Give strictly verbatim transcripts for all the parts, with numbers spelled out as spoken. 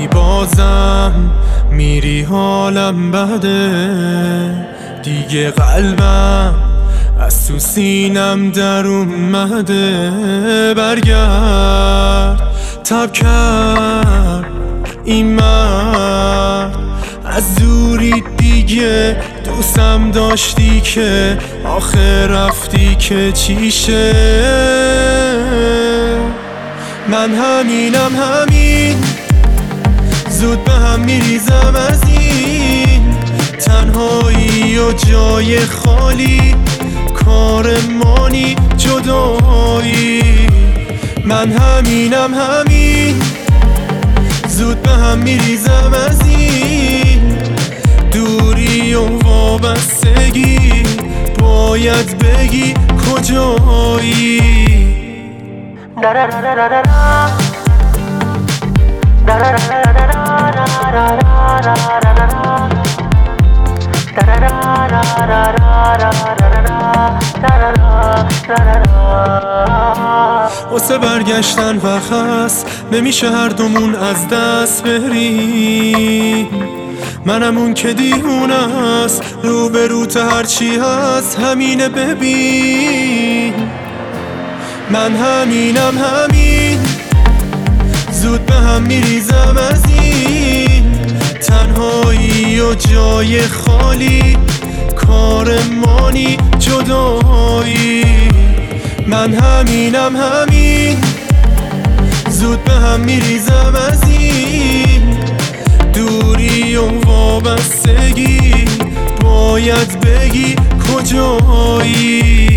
بازم میری حالم بده، دیگه قلبم از تو سینم در اومده. برگرد تب کرد این مرد، از دوری دیگه دوستم داشتی که آخر رفتی که چیشه. من همینم همین، زود به هم میریزم از این تنهایی و جای خالی، کار مانی جدایی. من همینم همین، زود به هم میریزم از این دوری و وابستگی، باید بگی کجایی. واسه برگشتن وقت هست، نمیشه هر دومون از دست بریم. منم اون که دیوونه است، رو به روت هرچی هست همینه ببین. من همینم همین، زود به هم میریزم از این تنهایی و جای خالی، کار مانی جدایی. من همینم همین، زود به هم میریزم از این دوری و وابستگی، باید بگی کجایی.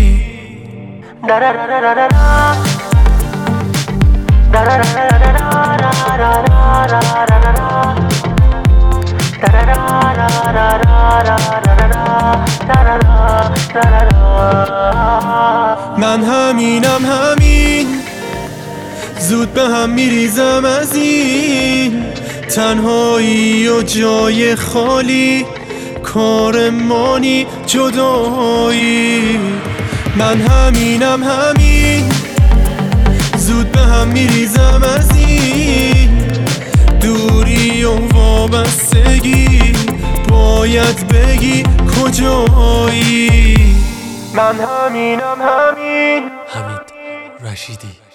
من همینم همین، زود به هم میریزم از این تنهایی و جای خالی، کار مانی جدایی. من همینم همین، زود به هم میریزم از این دوری و وابستگی، باید بگی کجایی. من همینم همین. حمید رشیدی.